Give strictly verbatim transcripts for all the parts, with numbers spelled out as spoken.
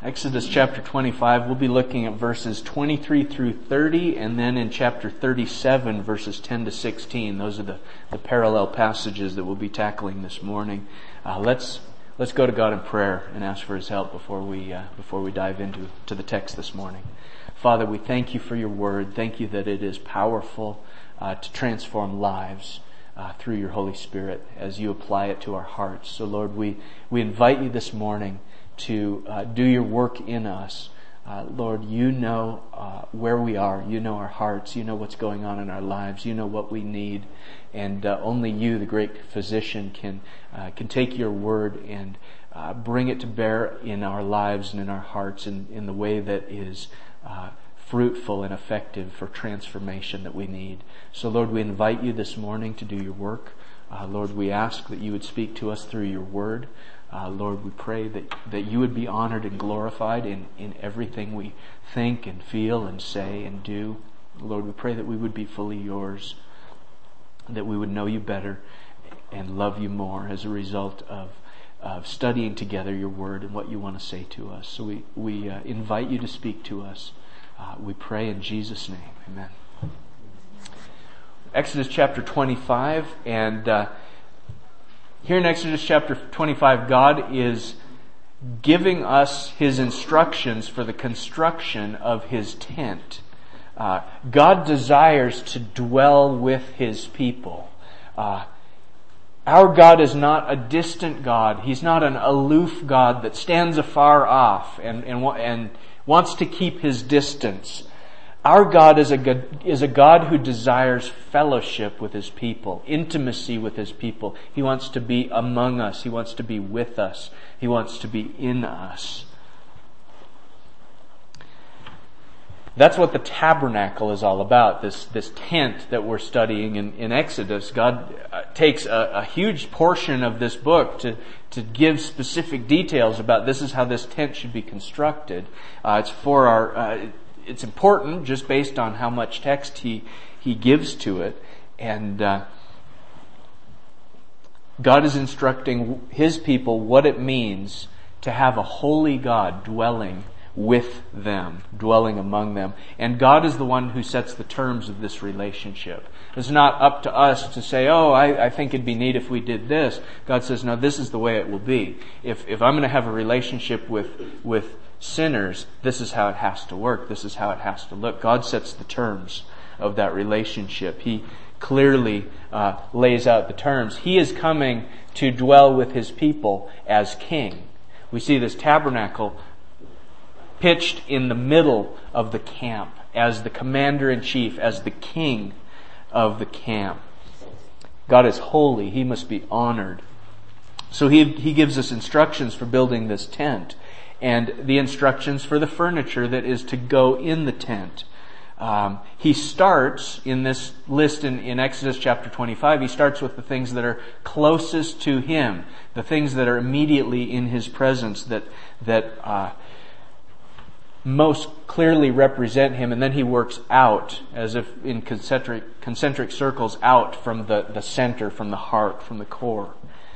Exodus chapter twenty-five, we'll be looking at verses twenty-three through thirty, and then in chapter thirty-seven, verses ten to sixteen. Those are the, the parallel passages that we'll be tackling this morning. Uh, let's let's go to God in prayer and ask for His help before we uh, before we dive into to the text this morning. Father, we thank You for Your Word. Thank You that it is powerful uh, to transform lives uh, through Your Holy Spirit as You apply it to our hearts. So Lord, we, we invite You this morning to uh, do Your work in us. Uh, Lord, You know uh, where we are. You know our hearts. You know what's going on in our lives. You know what we need. And uh, only You, the great physician, can uh, can take Your Word and uh, bring it to bear in our lives and in our hearts in, in the way that is uh, fruitful and effective for transformation that we need. So Lord, we invite You this morning to do Your work. Uh, Lord, we ask that You would speak to us through Your Word. Uh, Lord, we pray that, that You would be honored and glorified in, in everything we think and feel and say and do. Lord, we pray that we would be fully Yours, that we would know You better and love You more as a result of, of studying together Your Word and what You want to say to us. So we, we uh, invite You to speak to us. Uh, we pray in Jesus' name. Amen. Exodus chapter twenty-five, and uh, here in Exodus chapter twenty-five, God is giving us His instructions for the construction of His tent. Uh, God desires to dwell with His people. Uh, our God is not a distant God. He's not an aloof God that stands afar off and, and, and wants to keep His distance. Our God is a God, is a God who desires fellowship with His people, intimacy with His people. He wants to be among us. He wants to be with us. He wants to be in us. That's what the tabernacle is all about, this, this tent that we're studying in, in Exodus. God takes a, a huge portion of this book to, to give specific details about this is how this tent should be constructed. Uh, it's for our... Uh, It's important just based on how much text he he gives to it. And uh, God is instructing His people what it means to have a holy God dwelling with them, dwelling among them. And God is the one who sets the terms of this relationship. It's not up to us to say, oh, I, I think it'd be neat if we did this. God says, no, this is the way it will be. If if I'm going to have a relationship with with sinners, this is how it has to work. This is how it has to look. God sets the terms of that relationship. He clearly uh, lays out the terms. He is coming to dwell with His people as king. We see this tabernacle pitched in the middle of the camp as the commander-in-chief, as the king of the camp. God is holy. He must be honored. So he, he gives us instructions for building this tent, and the instructions for the furniture that is to go in the tent. Um, he starts in this list in, in Exodus chapter twenty-five, he starts with the things that are closest to Him, the things that are immediately in His presence, that that uh, most clearly represent Him, and then He works out, as if in concentric, concentric circles, out from the, the center, from the heart, from the core.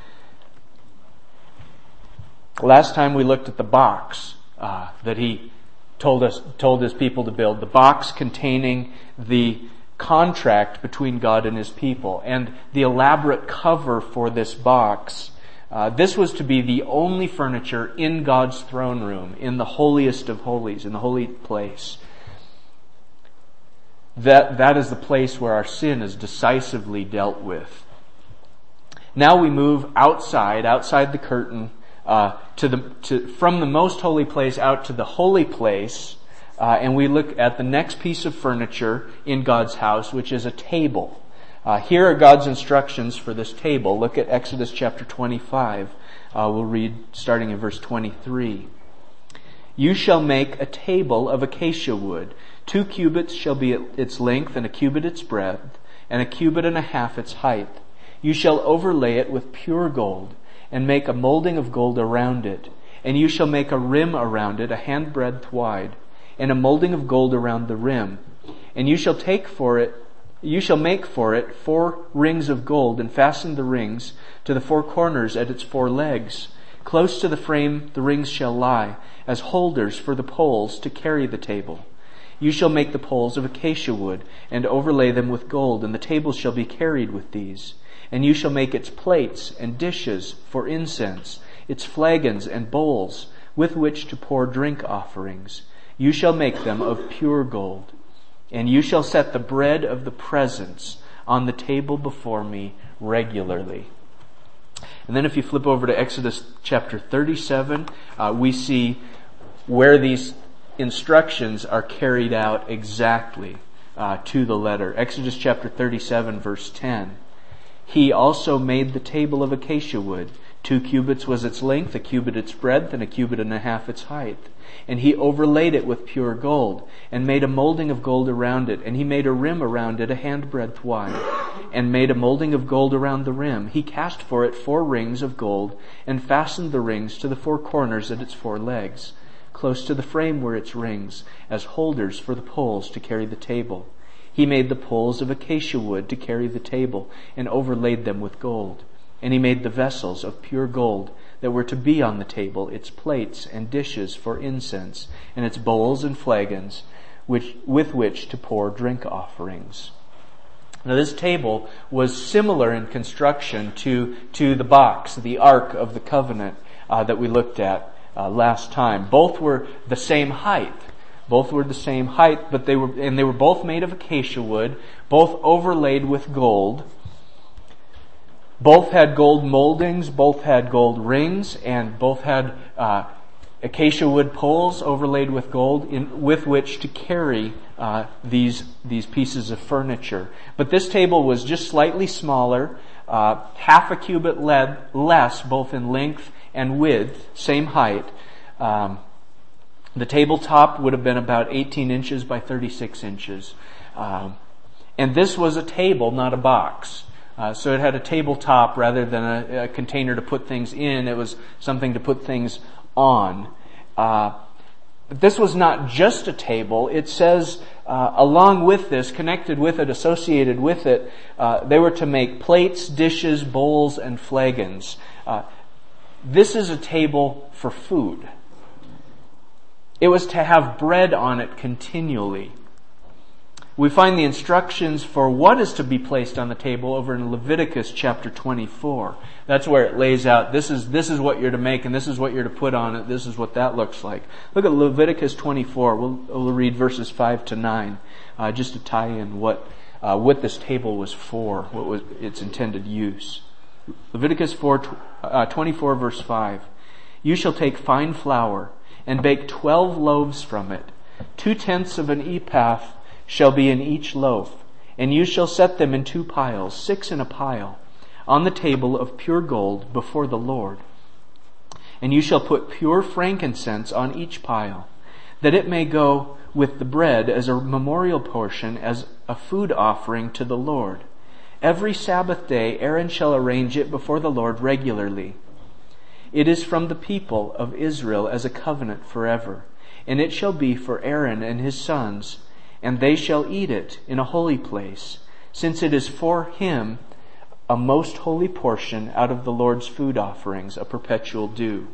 Last time we looked at the box uh, that He told us, told His people to build. The box containing the contract between God and His people, and the elaborate cover for this box. Uh, this was to be the only furniture in God's throne room, in the holiest of holies, in the holy place. That that is the place where our sin is decisively dealt with. Now we move outside, outside the curtain. Uh, to the to from the most holy place out to the holy place, uh, and we look at the next piece of furniture in God's house, which is a table. Uh, here are God's instructions for this table. Look at Exodus chapter twenty-five. Uh, we'll read starting in verse twenty-three. You shall make a table of acacia wood. Two cubits shall be its length, and a cubit its breadth, and a cubit and a half its height. You shall overlay it with pure gold, and make a molding of gold around it. And you shall make a rim around it, a handbreadth wide, and a molding of gold around the rim. And you shall take for it, you shall make for it four rings of gold, and fasten the rings to the four corners at its four legs. Close to the frame the rings shall lie, as holders for the poles to carry the table. You shall make the poles of acacia wood, and overlay them with gold, and the table shall be carried with these. And you shall make its plates and dishes for incense, its flagons and bowls, with which to pour drink offerings. You shall make them of pure gold. And you shall set the bread of the presence on the table before me regularly. And then if you flip over to Exodus chapter thirty-seven, uh, we see where these instructions are carried out exactly uh, to the letter. Exodus chapter thirty-seven, verse ten. He also made the table of acacia wood. Two cubits was its length, a cubit its breadth, and a cubit and a half its height. And he overlaid it with pure gold, and made a molding of gold around it. And he made a rim around it a handbreadth wide, and made a molding of gold around the rim. He cast for it four rings of gold, and fastened the rings to the four corners at its four legs. Close to the frame were its rings, as holders for the poles to carry the table. He made the poles of acacia wood to carry the table, and overlaid them with gold. And he made the vessels of pure gold that were to be on the table, its plates and dishes for incense, and its bowls and flagons, which, with which to pour drink offerings. Now this table was similar in construction to, to the box, the Ark of the Covenant uh, that we looked at uh, last time. Both were the same height. Both were the same height, but they were, and they were both made of acacia wood, both overlaid with gold. Both had gold moldings, both had gold rings, and both had uh, acacia wood poles overlaid with gold in, with which to carry uh, these these pieces of furniture. But this table was just slightly smaller, uh, half a cubit lead, less, both in length and width, same height. Um, the tabletop would have been about eighteen inches by thirty-six inches. Um, and this was a table, not a box. Uh, so it had a tabletop rather than a, a container to put things in. It was something to put things on. Uh, but this was not just a table. It says, uh, along with this, connected with it, associated with it, uh, they were to make plates, dishes, bowls, and flagons. Uh, this is a table for food. It was to have bread on it continually. We find the instructions for what is to be placed on the table over in Leviticus chapter twenty-four. That's where it lays out, this is this is what you're to make and this is what you're to put on it. This is what that looks like. Look at Leviticus twenty-four. We'll, we'll read verses five to nine, uh, just to tie in what uh, what this table was for, what was its intended use. Leviticus four, uh, twenty-four, verse five. You shall take fine flour and bake twelve loaves from it, two-tenths of an ephah shall be in each loaf, and you shall set them in two piles, six in a pile, on the table of pure gold before the Lord. And you shall put pure frankincense on each pile, that it may go with the bread as a memorial portion, as a food offering to the Lord. Every Sabbath day Aaron shall arrange it before the Lord regularly. It is from the people of Israel as a covenant forever, and it shall be for Aaron and his sons, and they shall eat it in a holy place, since it is for him a most holy portion out of the Lord's food offerings, a perpetual due.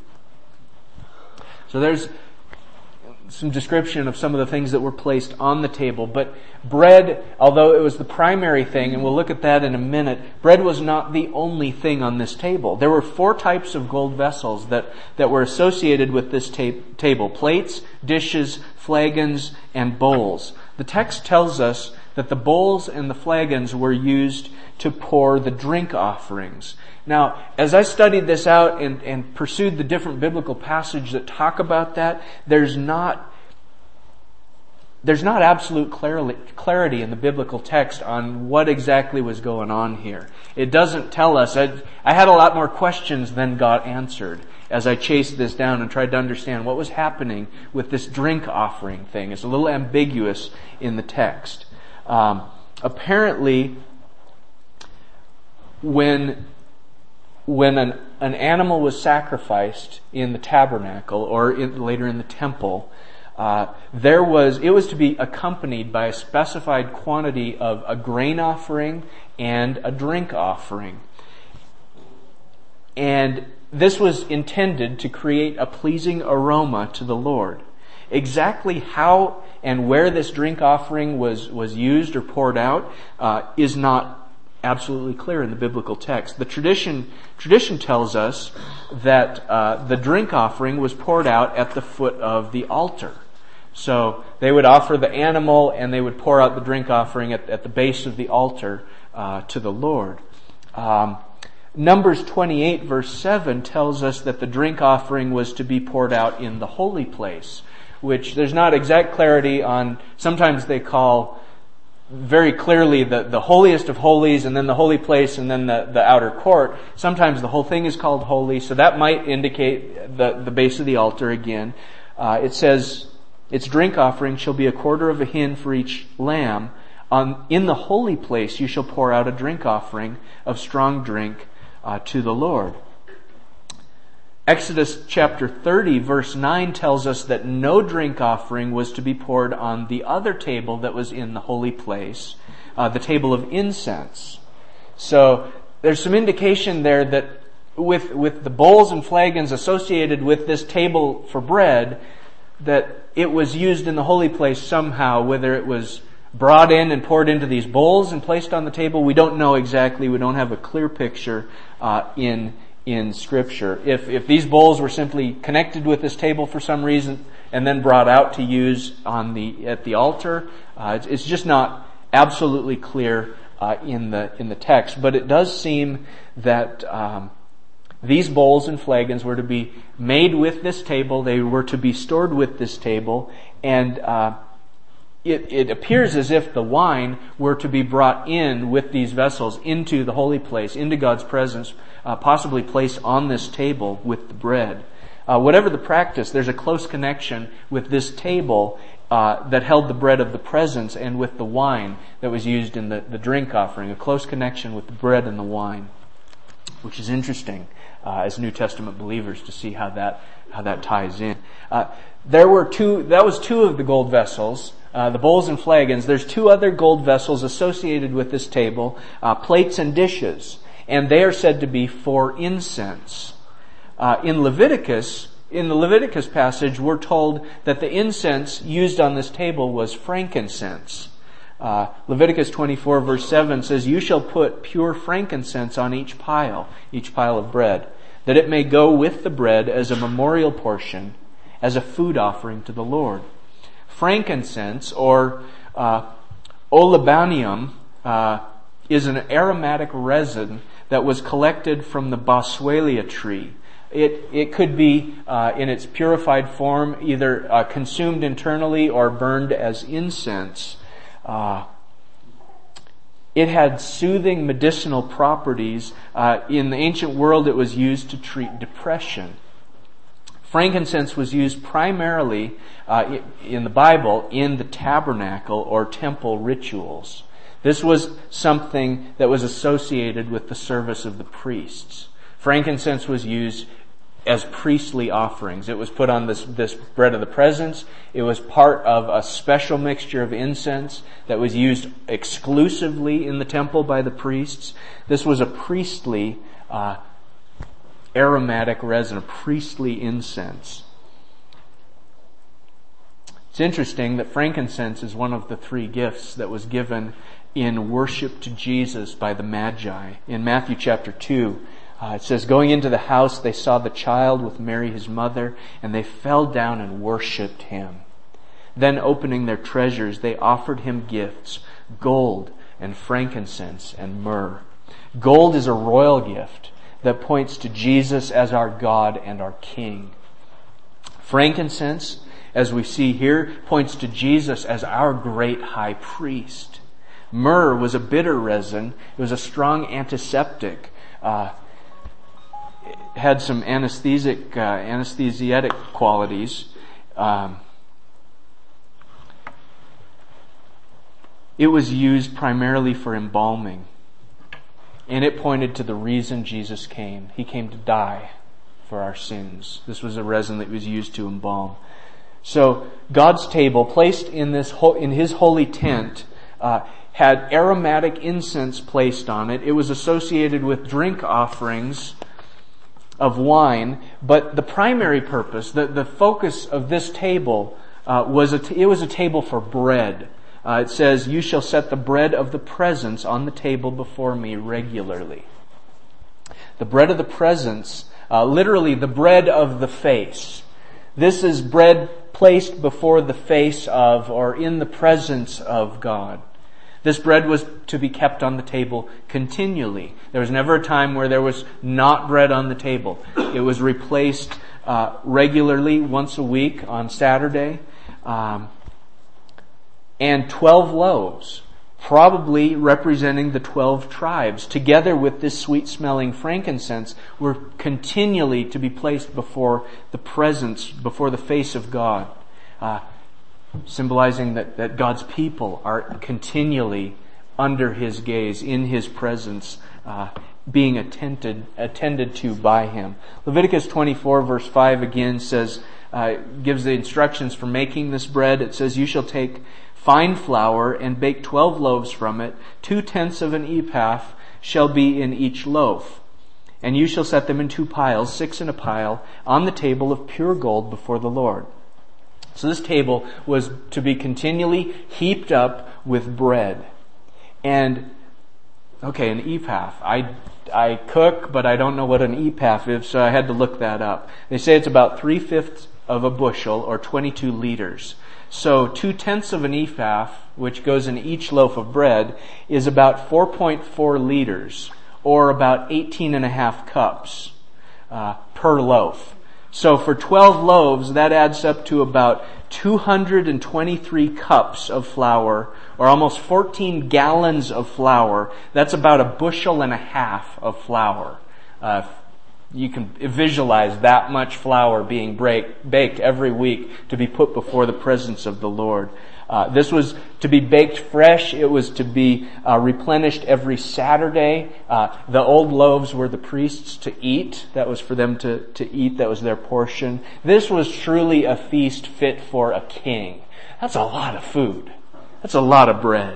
So there's some description of some of the things that were placed on the table. But bread, although it was the primary thing, and we'll look at that in a minute, bread was not the only thing on this table. There were four types of gold vessels that, that were associated with this ta- table. Plates, dishes, flagons, and bowls. The text tells us that the bowls and the flagons were used to pour the drink offerings. Now, as I studied this out and, and pursued the different biblical passages that talk about that, there's not there's not absolute clarity in the biblical text on what exactly was going on here. It doesn't tell us. I, I had a lot more questions than got answered as I chased this down and tried to understand what was happening with this drink offering thing. It's a little ambiguous in the text. Um, apparently, when when an, an animal was sacrificed in the tabernacle or in, later in the temple, uh, there was it was to be accompanied by a specified quantity of a grain offering and a drink offering. And this was intended to create a pleasing aroma to the Lord. Exactly how and where this drink offering was, was used or poured out uh, is not absolutely clear in the biblical text. The tradition tradition tells us that uh, the drink offering was poured out at the foot of the altar. So they would offer the animal and they would pour out the drink offering at, at the base of the altar uh, to the Lord. Um, Numbers twenty-eight verse seven tells us that the drink offering was to be poured out in the holy place, which there's not exact clarity on. Sometimes they call very clearly the, the holiest of holies and then the holy place and then the, the outer court. Sometimes the whole thing is called holy, so that might indicate the, the base of the altar again. Uh, it says, its drink offering shall be a quarter of a hin for each lamb. On, in the holy place you shall pour out a drink offering of strong drink uh, to the Lord. Exodus chapter thirty verse nine tells us that no drink offering was to be poured on the other table that was in the holy place, uh, the table of incense. So there's some indication there that with with the bowls and flagons associated with this table for bread, that it was used in the holy place somehow, whether it was brought in and poured into these bowls and placed on the table. We don't know exactly. We don't have a clear picture uh, in in Scripture. If if these bowls were simply connected with this table for some reason and then brought out to use on the at the altar, uh, it's, it's just not absolutely clear uh, in the in the text. But it does seem that um, these bowls and flagons were to be made with this table. They were to be stored with this table, and uh, It, it appears as if the wine were to be brought in with these vessels into the holy place, into God's presence, uh, possibly placed on this table with the bread. Uh, whatever the practice, there's a close connection with this table uh, that held the bread of the presence and with the wine that was used in the, the drink offering. A close connection with the bread and the wine, which is interesting uh, as New Testament believers to see how that how that ties in. Uh, there were two. That was two of the gold vessels. Uh, the bowls and flagons. There's two other gold vessels associated with this table, uh, plates and dishes, and they are said to be for incense. Uh, in Leviticus, in the Leviticus passage, we're told that the incense used on this table was frankincense. Uh, Leviticus twenty-four verse seven says, "You shall put pure frankincense on each pile, each pile of bread, that it may go with the bread as a memorial portion, as a food offering to the Lord." Frankincense, or uh, olibanium, uh, is an aromatic resin that was collected from the boswellia tree. It it could be, uh, in its purified form, either uh, consumed internally or burned as incense. Uh, it had soothing medicinal properties. Uh, in the ancient world, it was used to treat depression. Frankincense was used primarily uh, in the Bible in the tabernacle or temple rituals. This was something that was associated with the service of the priests. Frankincense was used as priestly offerings. It was put on this, this bread of the presence. It was part of a special mixture of incense that was used exclusively in the temple by the priests. This was a priestly uh aromatic resin, a priestly incense. It's interesting that frankincense is one of the three gifts that was given in worship to Jesus by the Magi. In Matthew chapter two, uh, it says, "Going into the house, they saw the child with Mary his mother, and they fell down and worshipped him. Then opening their treasures, they offered him gifts, gold and frankincense and myrrh." Gold is a royal gift that points to Jesus as our God and our King. Frankincense, as we see here, points to Jesus as our great high priest. Myrrh was a bitter resin. It was a strong antiseptic. Uh, it had some anesthetic, uh, anesthetic qualities. Um, it was used primarily for embalming. And it pointed to the reason Jesus came. He came to die for our sins. This was a resin that was used to embalm. So God's table, placed in this in His holy tent, uh, had aromatic incense placed on it. It was associated with drink offerings of wine, but the primary purpose, the, the focus of this table, uh, was a t- it was a table for bread. Uh, it says, "You shall set the bread of the presence on the table before me regularly." The bread of the presence, uh, literally the bread of the face. This is bread placed before the face of, or in the presence of God. This bread was to be kept on the table continually. There was never a time where there was not bread on the table. It was replaced uh, regularly once a week on Saturday. Um, and twelve loaves, probably representing the twelve tribes, together with this sweet-smelling frankincense, were continually to be placed before the presence, before the face of God. Uh, symbolizing that, that God's people are continually under His gaze, in His presence, uh, being attended attended to by Him. Leviticus twenty-four verse five again says, uh, gives the instructions for making this bread. It says, "You shall take fine flour and bake twelve loaves from it. Two-tenths of an ephah shall be in each loaf. And you shall set them in two piles, six in a pile, on the table of pure gold before the Lord." So this table was to be continually heaped up with bread. And, okay, an ephah. I, I cook, but I don't know what an ephah is, so I had to look that up. They say it's about three-fifths of a bushel, or twenty-two liters. So two-tenths of an ephah, which goes in each loaf of bread, is about four point four liters, or about eighteen and a half cups uh, per loaf. So for twelve loaves, that adds up to about two hundred twenty-three cups of flour, or almost fourteen gallons of flour. That's about a bushel and a half of flour. Uh, you can visualize that much flour being break, baked every week to be put before the presence of the Lord. Uh, this was to be baked fresh. It was to be uh, replenished every Saturday. Uh, the old loaves were the priests to eat. That was for them to, to eat. That was their portion. This was truly a feast fit for a king. That's a lot of food. That's a lot of bread.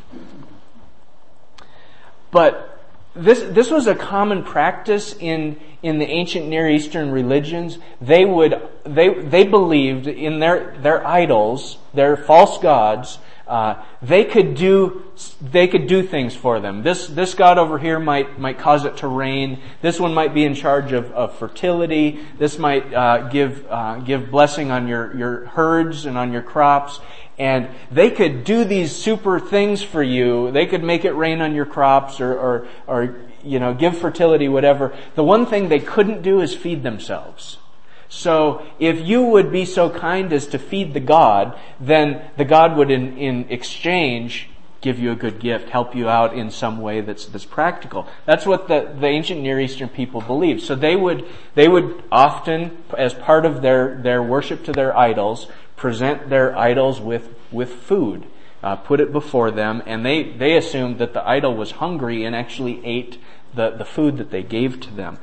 But this this was a common practice in in the ancient Near Eastern religions. They would they they believed in their their idols, their false gods. Uh, they could do they could do things for them. This this god over here might might cause it to rain. This one might be in charge of, of fertility. This might uh, give uh, give blessing on your your herds and on your crops. And they could do these super things for you. They could make it rain on your crops, or or or you know give fertility, whatever. The one thing they couldn't do is feed themselves. So if you would be so kind as to feed the god, then the god would in, in exchange give you a good gift, help you out in some way that's that's practical. That's what the, the ancient Near Eastern people believed. So they would they would often, as part of their, their worship to their idols, present their idols with, with food, uh, put it before them, and they, they assumed that the idol was hungry and actually ate the, the food that they gave to them.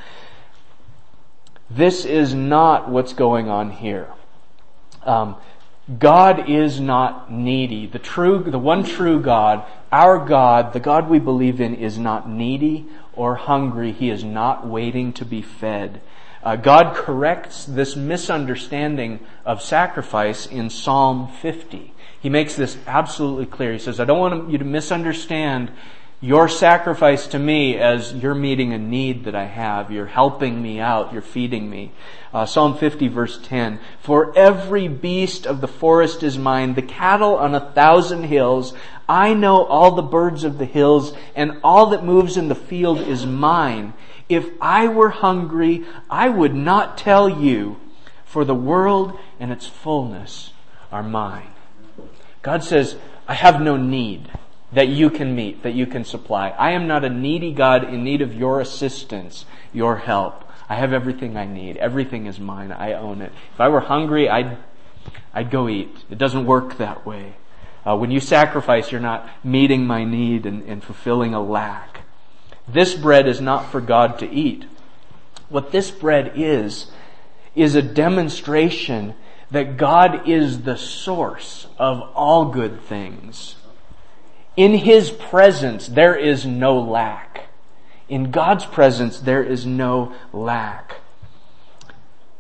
This is not what's going on here. Um, God is not needy. The true, the one true God, our God, the God we believe in, is not needy or hungry. He is not waiting to be fed. Uh, God corrects this misunderstanding of sacrifice in Psalm fifty. He makes this absolutely clear. He says, I don't want you to misunderstand your sacrifice to me as you're meeting a need that I have. You're helping me out. You're feeding me. Uh, Psalm fifty verse ten. For every beast of the forest is mine, the cattle on a thousand hills. I know all the birds of the hills, and all that moves in the field is mine. If I were hungry, I would not tell you, for the world and its fullness are mine. God says, I have no need that you can meet, that you can supply. I am not a needy God in need of your assistance, your help. I have everything I need. Everything is mine. I own it. If I were hungry, I'd, I'd go eat. It doesn't work that way. Uh, when you sacrifice, you're not meeting my need and, and fulfilling a lack. This bread is not for God to eat. What this bread is, is a demonstration that God is the source of all good things. In His presence, there is no lack. In God's presence, there is no lack.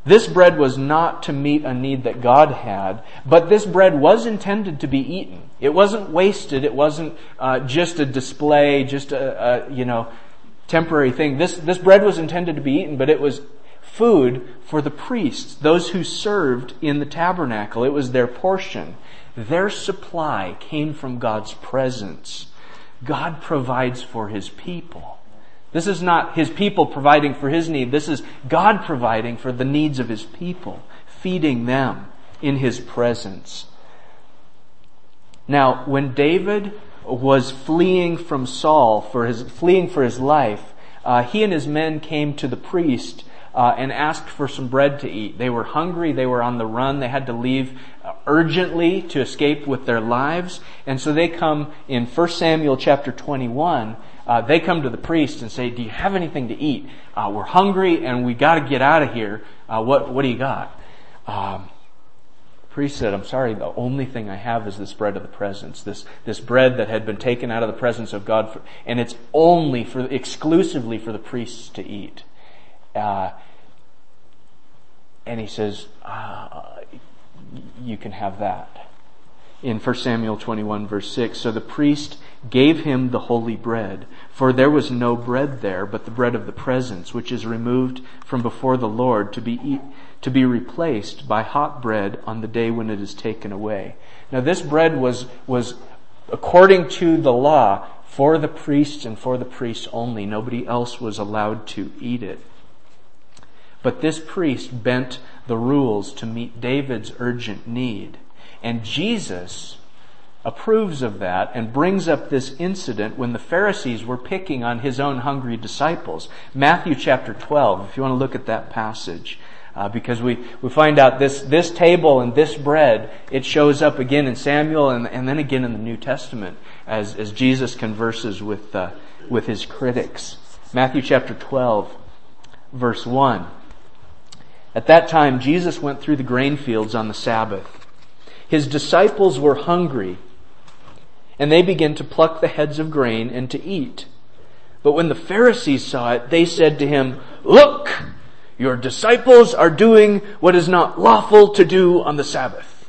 This bread was not to meet a need that God had, but this bread was intended to be eaten. It wasn't wasted. It wasn't uh, just a display, just a, a you know temporary thing. This this bread was intended to be eaten, but it was food for the priests, those who served in the tabernacle. It was their portion. Their supply came from God's presence. God provides for His people. This is not His people providing for His need. This is God providing for the needs of His people, feeding them in His presence. Now, when David was fleeing from Saul, for his fleeing for his life, uh, he and his men came to the priest uh, and asked for some bread to eat. They were hungry. They were on the run. They had to leave uh, urgently to escape with their lives. And so they come in First Samuel chapter twenty-one. Uh, they come to the priest and say, "Do you have anything to eat? Uh, we're hungry and we got to get out of here. Uh, what what do you got?" Um, the priest said, "I'm sorry. The only thing I have is this bread of the presence. This this bread that had been taken out of the presence of God, for, and it's only for exclusively for the priests to eat." Uh, and he says, uh, "You can have that." In First Samuel twenty-one, verse six, "So the priest gave him the holy bread, for there was no bread there, but the bread of the presence, which is removed from before the Lord to be eat, to be replaced by hot bread on the day when it is taken away." Now this bread was, was according to the law, for the priests and for the priests only. Nobody else was allowed to eat it. But this priest bent the rules to meet David's urgent need. And Jesus approves of that and brings up this incident when the Pharisees were picking on His own hungry disciples. Matthew chapter twelve, if you want to look at that passage. Uh, because we, we find out this, this table and this bread, it shows up again in Samuel and, and then again in the New Testament as, as Jesus converses with, uh, with His critics. Matthew chapter twelve, verse one. "At that time, Jesus went through the grain fields on the Sabbath. His disciples were hungry, and they began to pluck the heads of grain and to eat. But when the Pharisees saw it, they said to Him, 'Look, your disciples are doing what is not lawful to do on the Sabbath.'"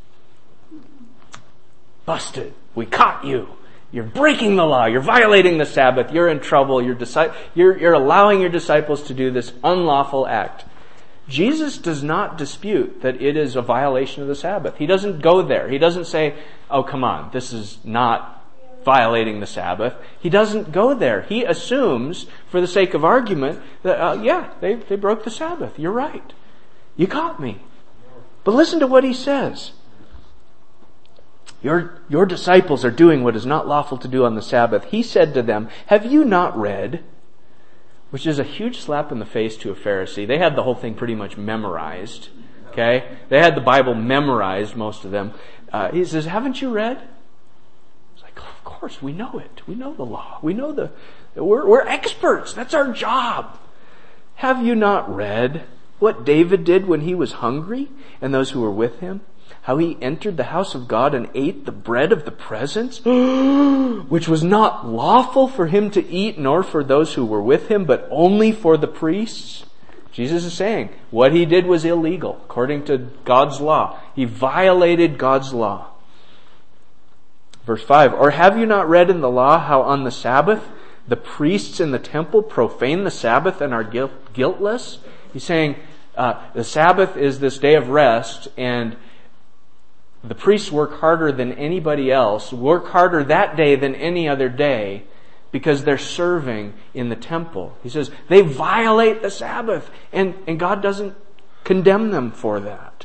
Busted. We caught you. You're breaking the law. You're violating the Sabbath. You're in trouble. You're, disi- you're, you're allowing your disciples to do this unlawful act. Jesus does not dispute that it is a violation of the Sabbath. He doesn't go there. He doesn't say, "Oh, come on, this is not violating the Sabbath." He doesn't go there. He assumes, for the sake of argument, that, uh, yeah, they, they broke the Sabbath. You're right. You caught me. But listen to what He says. Your, your disciples are doing what is not lawful to do on the Sabbath. He said to them, "Have you not read?" Which is a huge slap in the face to a Pharisee. They had the whole thing pretty much memorized. Okay? They had the Bible memorized, most of them. Uh, he says, "Haven't you read?" It's like, of course, we know it. We know the law. We know the, we're, we're experts. That's our job. "Have you not read what David did when he was hungry and those who were with him? How he entered the house of God and ate the bread of the presence, which was not lawful for him to eat, nor for those who were with him, but only for the priests." Jesus is saying what he did was illegal according to God's law. He violated God's law. Verse five, "Or have you not read in the law how on the Sabbath the priests in the temple profane the Sabbath and are guilt- guiltless?" He's saying uh, the Sabbath is this day of rest, and the priests work harder than anybody else, work harder that day than any other day, because they're serving in the temple. He says they violate the Sabbath, and, and God doesn't condemn them for that.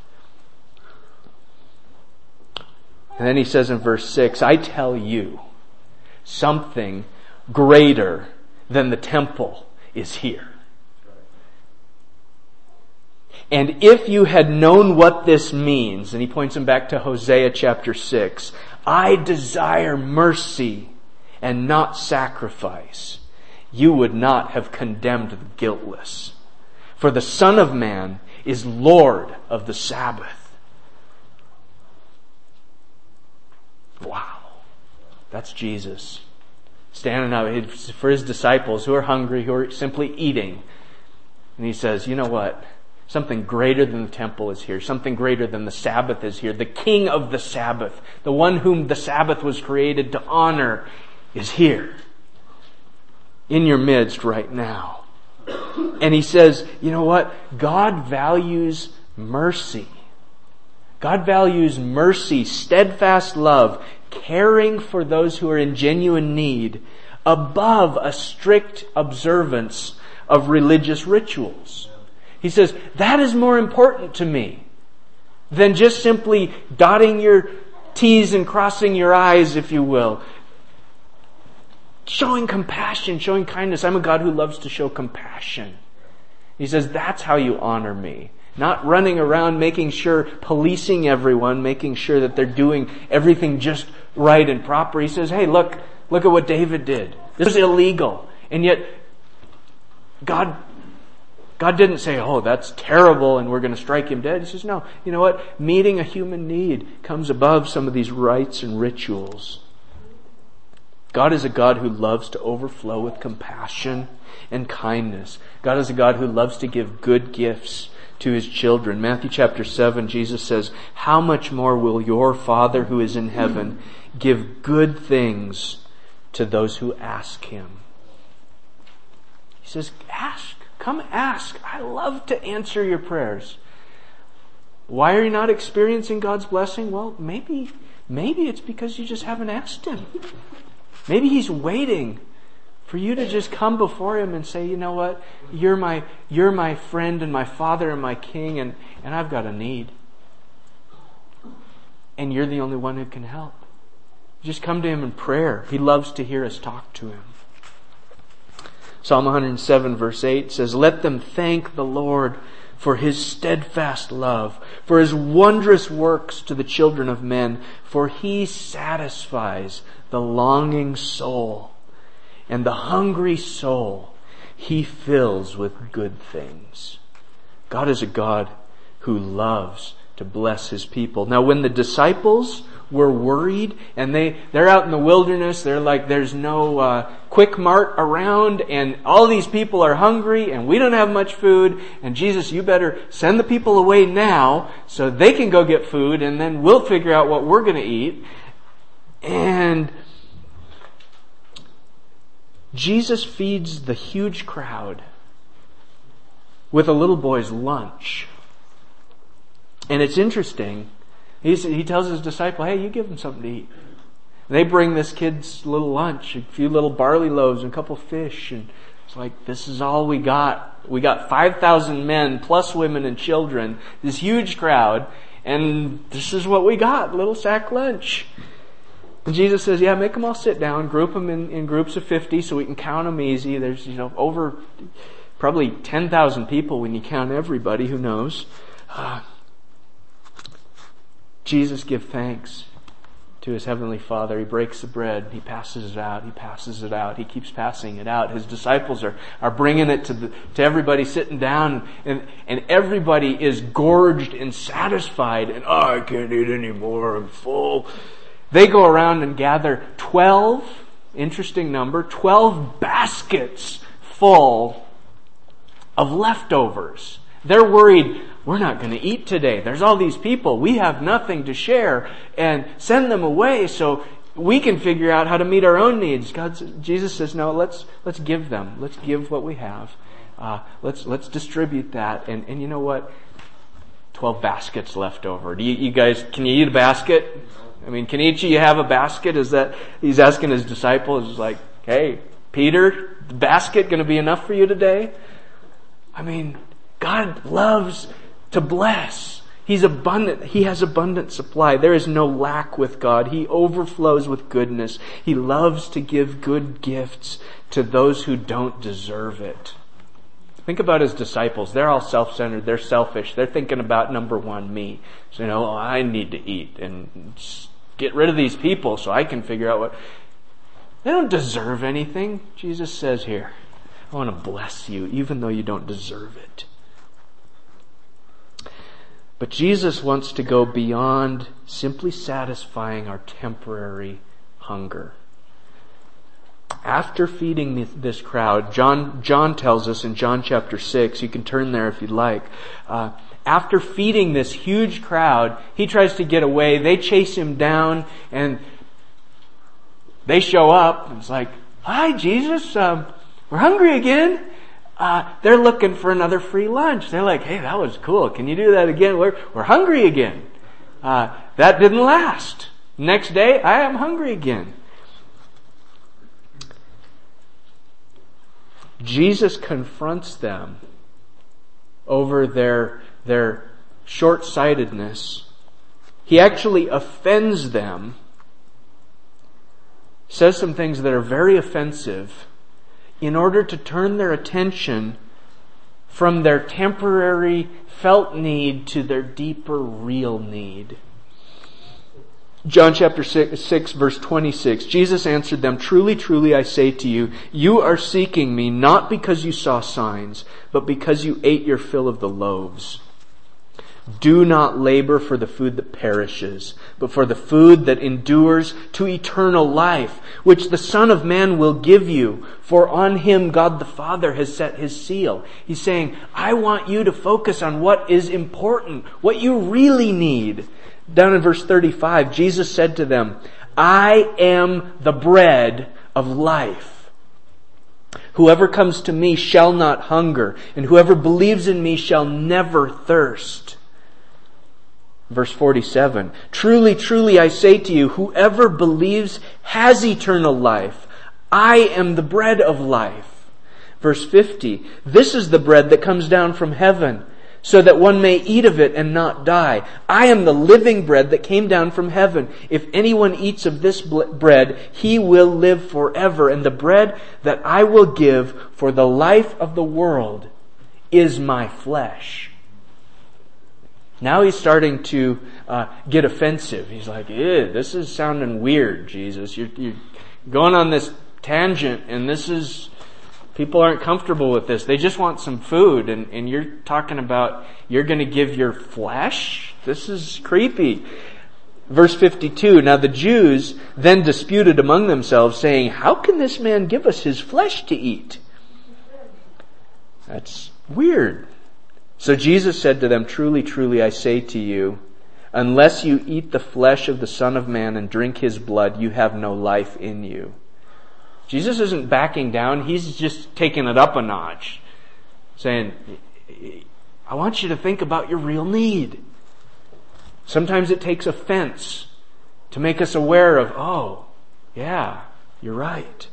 And then he says in verse six, "I tell you, something greater than the temple is here. And if you had known what this means," and he points him back to Hosea chapter six, "I desire mercy and not sacrifice, you would not have condemned the guiltless. For the Son of Man is Lord of the Sabbath." Wow. That's Jesus standing up for His disciples who are hungry, who are simply eating. And He says, "You know what? Something greater than the temple is here. Something greater than the Sabbath is here. The King of the Sabbath, the one whom the Sabbath was created to honor, is here in your midst right now. And he says, you know what? God values mercy. God values mercy, steadfast love, caring for those who are in genuine need above a strict observance of religious rituals. He says, that is more important to me than just simply dotting your T's and crossing your I's, if you will. Showing compassion, showing kindness. I'm a God who loves to show compassion. He says, that's how you honor me. Not running around making sure, policing everyone, making sure that they're doing everything just right and proper. He says, hey, look, look at what David did. This is illegal. And yet, God God didn't say, oh, that's terrible and we're going to strike him dead. He says, no, you know what? Meeting a human need comes above some of these rites and rituals. God is a God who loves to overflow with compassion and kindness. God is a God who loves to give good gifts to His children. Matthew chapter seven, Jesus says, how much more will your Father who is in heaven give good things to those who ask Him? He says, ask. Come ask. I love to answer your prayers. Why are you not experiencing God's blessing? Well, maybe, maybe it's because you just haven't asked Him. Maybe He's waiting for you to just come before Him and say, you know what? You're my, you're my friend and my Father and my King, and, and I've got a need. And you're the only one who can help. Just come to Him in prayer. He loves to hear us talk to Him. Psalm one hundred seven verse eight says, let them thank the Lord for His steadfast love, for His wondrous works to the children of men, for He satisfies the longing soul, and the hungry soul He fills with good things. God is a God who loves to bless His people. Now when the disciples were worried and they, they're out in the wilderness, they're like, there's no uh, quick mart around and all these people are hungry and we don't have much food, and Jesus, you better send the people away now so they can go get food and then we'll figure out what we're going to eat. And Jesus feeds the huge crowd with a little boy's lunch. And it's interesting. He's, he tells his disciple, hey, you give him something to eat. They bring this kid's little lunch, a few little barley loaves and a couple fish. And it's like, this is all we got. We got five thousand men plus women and children. This huge crowd. And this is what we got. Little sack lunch. And Jesus says, yeah, make them all sit down. Group them in, in groups of fifty so we can count them easy. There's, you know, over probably ten thousand people when you count everybody. Who knows? Uh, Jesus gives thanks to His Heavenly Father. He breaks the bread. He passes it out. He passes it out. He keeps passing it out. His disciples are, are bringing it to the, to everybody sitting down, and, and everybody is gorged and satisfied and, oh, I can't eat anymore. I'm full. They go around and gather twelve, interesting number, twelve baskets full of leftovers. They're worried, we're not going to eat today. There's all these people. We have nothing to share, and send them away so we can figure out how to meet our own needs. God, Jesus says, no, let's let's give them. Let's give what we have. Uh, let's let's distribute that. And and you know what? Twelve baskets left over. Do you, you guys? Can you eat a basket? I mean, can each of you have a basket? Is that He's asking His disciples? He's like, hey, Peter, the basket going to be enough for you today? I mean, God loves to bless. He's abundant. He has abundant supply. There is no lack with God. He overflows with goodness. He loves to give good gifts to those who don't deserve it. Think about His disciples. They're all self-centered. They're selfish. They're thinking about number one, me. So, you know, oh, I need to eat and get rid of these people so I can figure out what... They don't deserve anything. Jesus says here, I want to bless you even though you don't deserve it. But Jesus wants to go beyond simply satisfying our temporary hunger. after feeding this crowd, John, John tells us in John chapter six, you can turn there if you'd like, uh, after feeding this huge crowd, he tries to get away. They chase him down and they show up. And it's like, hi, Jesus, um, we're hungry again. Uh, they're looking for another free lunch. They're like, hey, that was cool. Can you do that again? We're, we're hungry again. Uh, that didn't last. Next day, I am hungry again. Jesus confronts them over their, their short-sightedness. He actually offends them, says some things that are very offensive, in order to turn their attention from their temporary felt need to their deeper real need. John chapter six, verse twenty-six, Jesus answered them, truly, truly, I say to you, you are seeking me not because you saw signs, but because you ate your fill of the loaves. Do not labor for the food that perishes, but for the food that endures to eternal life, which the Son of Man will give you. For on him God the Father has set his seal. He's saying, I want you to focus on what is important, what you really need. Down in verse thirty-five, Jesus said to them, I am the bread of life. Whoever comes to me shall not hunger, and whoever believes in me shall never thirst. Verse forty-seven, truly, truly, I say to you, whoever believes has eternal life. I am the bread of life. Verse fifty, this is the bread that comes down from heaven, so that one may eat of it and not die. I am the living bread that came down from heaven. If anyone eats of this bread, he will live forever. And the bread that I will give for the life of the world is my flesh. Now he's starting to uh, get offensive. He's like, ew, this is sounding weird, Jesus. You're, you're going on this tangent, and this is... people aren't comfortable with this. They just want some food. And, and you're talking about you're going to give your flesh? This is creepy. Verse fifty-two, now the Jews then disputed among themselves, saying, how can this man give us his flesh to eat? That's weird. So Jesus said to them, truly, truly, I say to you, unless you eat the flesh of the Son of Man and drink his blood, you have no life in you. Jesus isn't backing down. He's just taking it up a notch. Saying, I want you to think about your real need. Sometimes it takes offense to make us aware of, oh, yeah, you're right.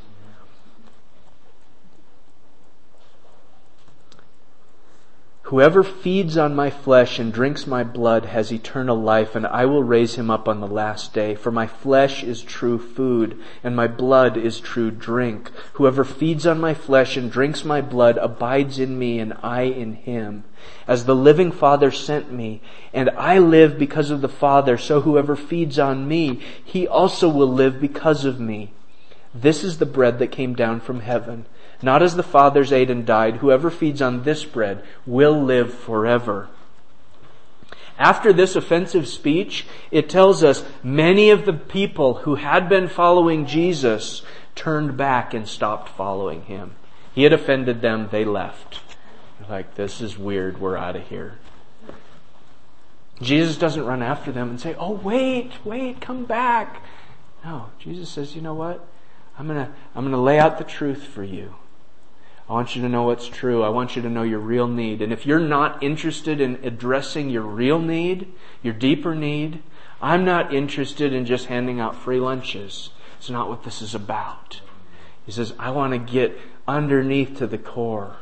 Whoever feeds on my flesh and drinks my blood has eternal life, and I will raise him up on the last day. For my flesh is true food, and my blood is true drink. Whoever feeds on my flesh and drinks my blood abides in me, and I in him. As the living Father sent me, and I live because of the Father, so whoever feeds on me, he also will live because of me. This is the bread that came down from heaven. Not as the fathers ate and died. Whoever feeds on this bread will live forever. After this offensive speech, it tells us many of the people who had been following Jesus turned back and stopped following him. He had offended them. They left. They're like, this is weird. We're out of here. Jesus doesn't run after them and say, oh, wait, wait, come back. No, Jesus says, you know what? I'm going to I'm going to lay out the truth for you. I want you to know what's true. I want you to know your real need. And if you're not interested in addressing your real need, your deeper need, I'm not interested in just handing out free lunches. It's not what this is about. He says, I want to get underneath to the core.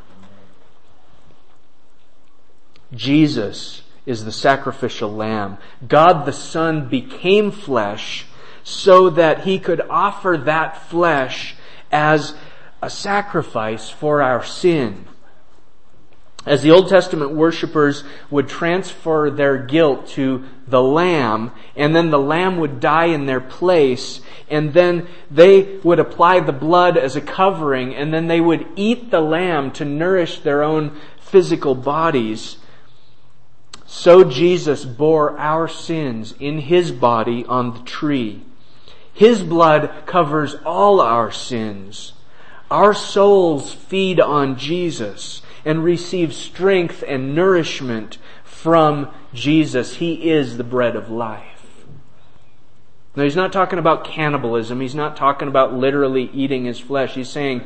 Jesus is the sacrificial lamb. God the Son became flesh so that he could offer that flesh as a sacrifice for our sin. As the Old Testament worshipers would transfer their guilt to the lamb, and then the lamb would die in their place, and then they would apply the blood as a covering, and then they would eat the lamb to nourish their own physical bodies. So Jesus bore our sins in his body on the tree. His blood covers all our sins. Our souls feed on Jesus and receive strength and nourishment from Jesus. He is the bread of life. Now, he's not talking about cannibalism. He's not talking about literally eating his flesh. He's saying,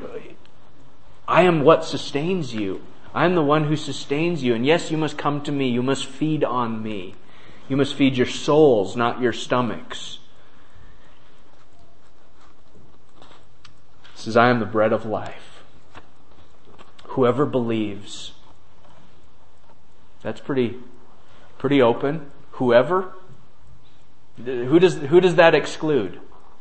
I am what sustains you. I am the one who sustains you. And yes, you must come to me. You must feed on me. You must feed your souls, not your stomachs. He says, I am the bread of life. Whoever believes. That's pretty, pretty open. Whoever. Who does, who does that exclude?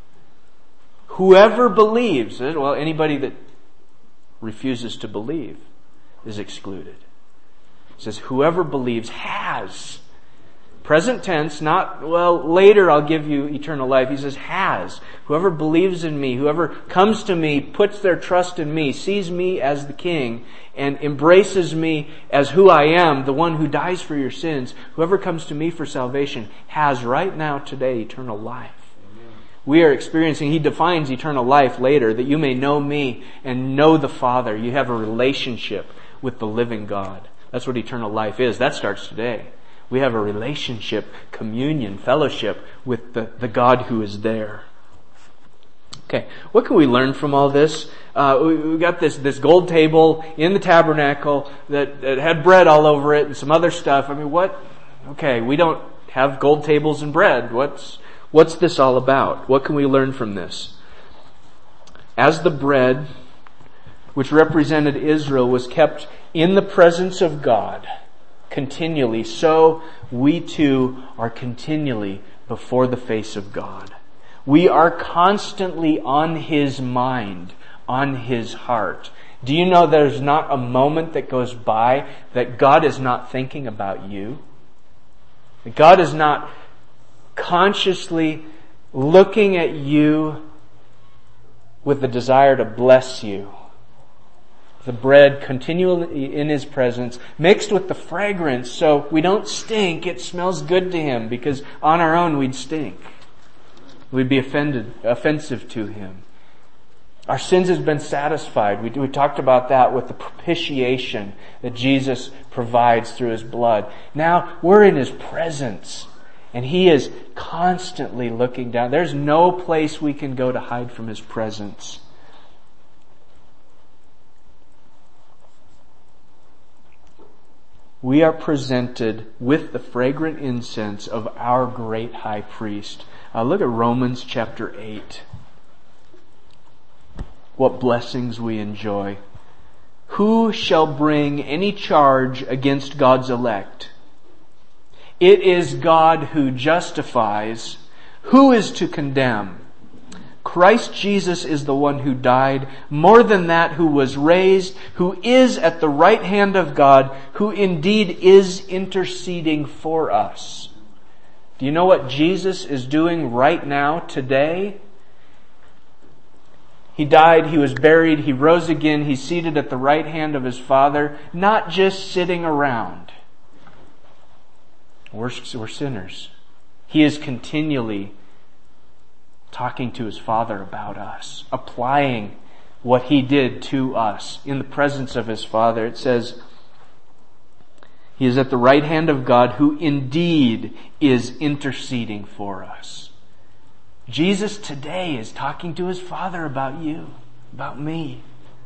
Whoever believes. Well, anybody that refuses to believe is excluded. It says, whoever believes has. Present tense, not, well, later I'll give you eternal life. He says, has. Whoever believes in me, whoever comes to me, puts their trust in me, sees me as the King, and embraces me as who I am, the one who dies for your sins, whoever comes to me for salvation has right now, today, eternal life. Amen. We are experiencing, he defines eternal life later, that you may know me and know the Father. You have a relationship with the living God. That's what eternal life is. That starts today. We have a relationship, communion, fellowship with the, the God who is there. Okay, what can we learn from all this? Uh, we, we got this, this gold table in the tabernacle that, that had bread all over it and some other stuff. I mean, what? Okay, we don't have gold tables and bread. What's, what's this all about? What can we learn from this? As the bread, which represented Israel, was kept in the presence of God continually, so we too are continually before the face of God. We are constantly on His mind, on His heart. Do you know there's not a moment that goes by that God is not thinking about you? That God is not consciously looking at you with the desire to bless you. The bread continually in His presence, mixed with the fragrance, so we don't stink. It smells good to Him, because on our own we'd stink. We'd be offended, offensive to Him. Our sins have been satisfied. We, we talked about that with the propitiation that Jesus provides through His blood. Now we're in His presence, and He is constantly looking down. There's no place we can go to hide from His presence. We are presented with the fragrant incense of our great high priest. Uh, look at Romans chapter eight. What blessings we enjoy. Who shall bring any charge against God's elect? It is God who justifies. Who is to condemn? Christ Jesus is the one who died, more than that, who was raised, who is at the right hand of God, who indeed is interceding for us. Do you know what Jesus is doing right now, today? He died, He was buried, He rose again, He's seated at the right hand of His Father, not just sitting around. We're, we're sinners. He is continually talking to His Father about us, applying what He did to us in the presence of His Father. It says, He is at the right hand of God, who indeed is interceding for us. Jesus today is talking to His Father about you, about me.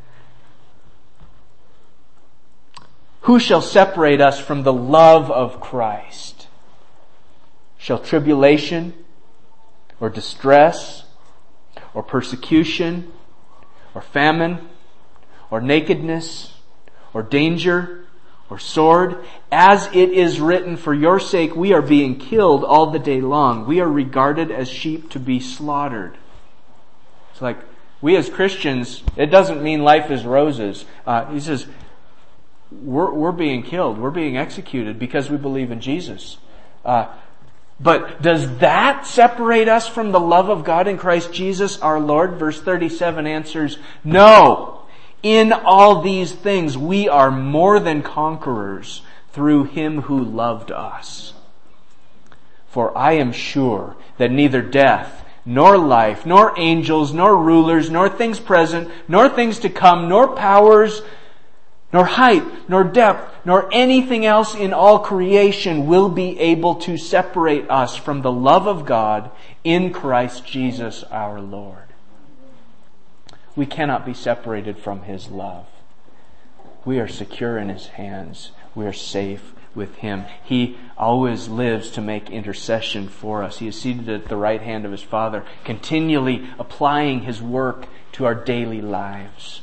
Who shall separate us from the love of Christ? Shall tribulation, or distress, or persecution, or famine, or nakedness, or danger, or sword? As it is written, for your sake we are being killed all the day long. We are regarded as sheep to be slaughtered. It's like, we as Christians, it doesn't mean life is roses. Uh, he says, we're, we're being killed, we're being executed because we believe in Jesus. Uh, But does that separate us from the love of God in Christ Jesus our Lord? Verse thirty-seven answers, no. In all these things we are more than conquerors through Him who loved us. For I am sure that neither death, nor life, nor angels, nor rulers, nor things present, nor things to come, nor powers, nor height, nor depth, nor anything else in all creation will be able to separate us from the love of God in Christ Jesus our Lord. We cannot be separated from His love. We are secure in His hands. We are safe with Him. He always lives to make intercession for us. He is seated at the right hand of His Father, continually applying His work to our daily lives.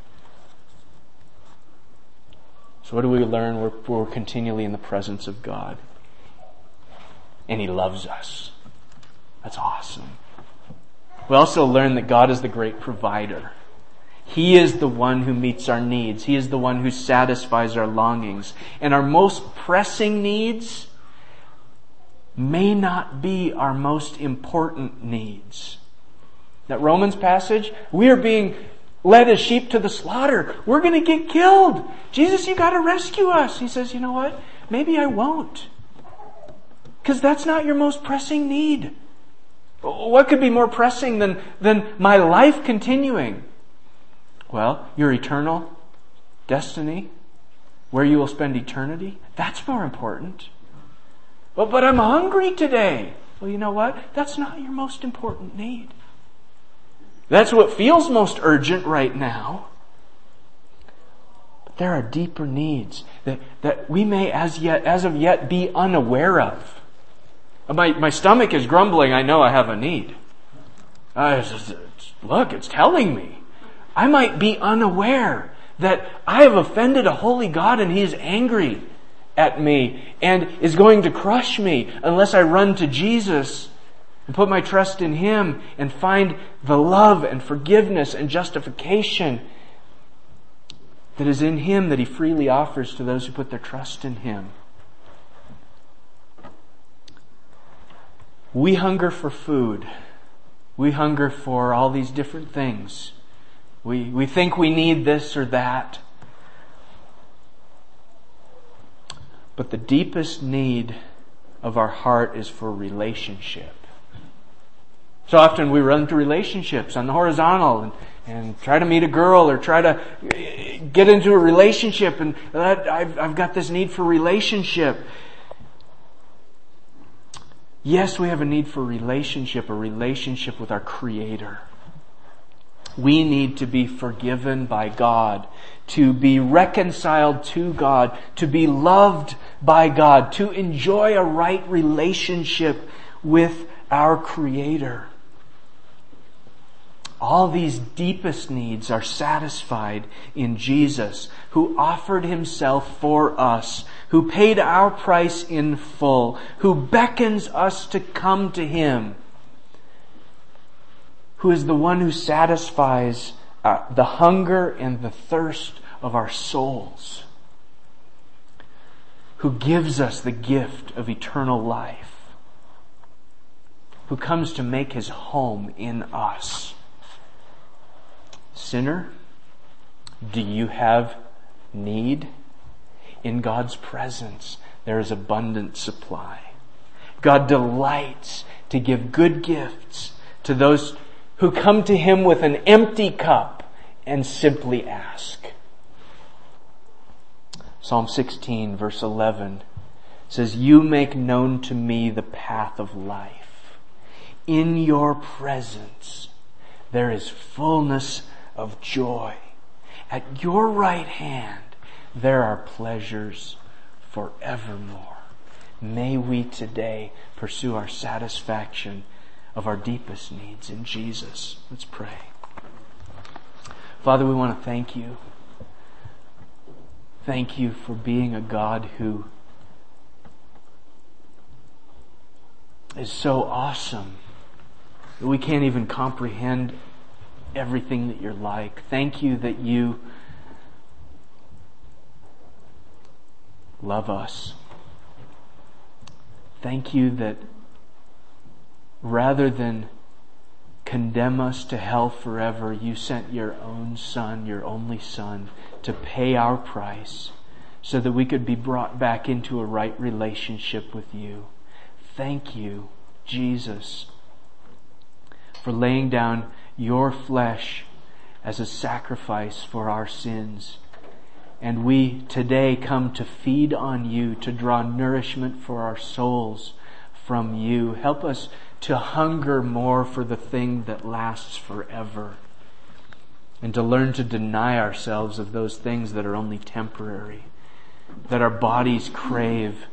So what do we learn? We're, we're continually in the presence of God. And He loves us. That's awesome. We also learn that God is the great provider. He is the one who meets our needs. He is the one who satisfies our longings. And our most pressing needs may not be our most important needs. That Romans passage, we are being led as sheep to the slaughter. We're going to get killed. Jesus, you got to rescue us. He says, you know what? Maybe I won't. Because that's not your most pressing need. What could be more pressing than, than my life continuing? Well, your eternal destiny, where you will spend eternity, that's more important. But, but I'm hungry today. Well, you know what? That's not your most important need. That's what feels most urgent right now. But there are deeper needs that, that we may as yet, as of yet be unaware of. My, my stomach is grumbling. I know I have a need. Uh, it's just, it's, look, it's telling me. I might be unaware that I have offended a holy God and He is angry at me and is going to crush me unless I run to Jesus and put my trust in Him and find the love and forgiveness and justification that is in Him that He freely offers to those who put their trust in Him. We hunger for food. We hunger for all these different things. We, we think we need this or that. But the deepest need of our heart is for relationship. So often we run to relationships on the horizontal and, and try to meet a girl or try to get into a relationship, and that, I've, I've got this need for relationship. Yes, we have a need for relationship, a relationship with our Creator. We need to be forgiven by God, to be reconciled to God, to be loved by God, to enjoy a right relationship with our Creator. All these deepest needs are satisfied in Jesus, who offered Himself for us, who paid our price in full, who beckons us to come to Him, who is the one who satisfies uh, the hunger and the thirst of our souls, who gives us the gift of eternal life, who comes to make His home in us. Sinner, do you have need? In God's presence, there is abundant supply. God delights to give good gifts to those who come to Him with an empty cup and simply ask. Psalm sixteen, verse eleven says, "You make known to me the path of life. In your presence there is fullness of joy. At your right hand there are pleasures forevermore." May we today pursue our satisfaction of our deepest needs in Jesus. Let's pray. Father, we want to thank You. Thank You for being a God who is so awesome that we can't even comprehend everything that You're like. Thank You that You love us. Thank You that rather than condemn us to hell forever, You sent Your own Son, Your only Son, to pay our price so that we could be brought back into a right relationship with You. Thank You, Jesus, for laying down your flesh as a sacrifice for our sins. And we today come to feed on you, to draw nourishment for our souls from you. Help us to hunger more for the thing that lasts forever, and to learn to deny ourselves of those things that are only temporary, that our bodies crave,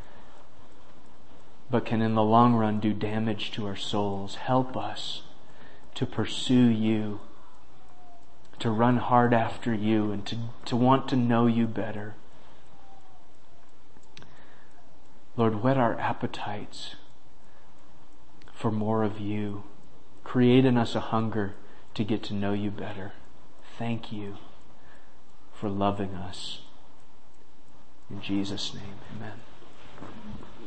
but can in the long run do damage to our souls. Help us to pursue you, to run hard after you, and to, to want to know you better. Lord, whet our appetites for more of you. Create in us a hunger to get to know you better. Thank you for loving us. In Jesus' name, amen.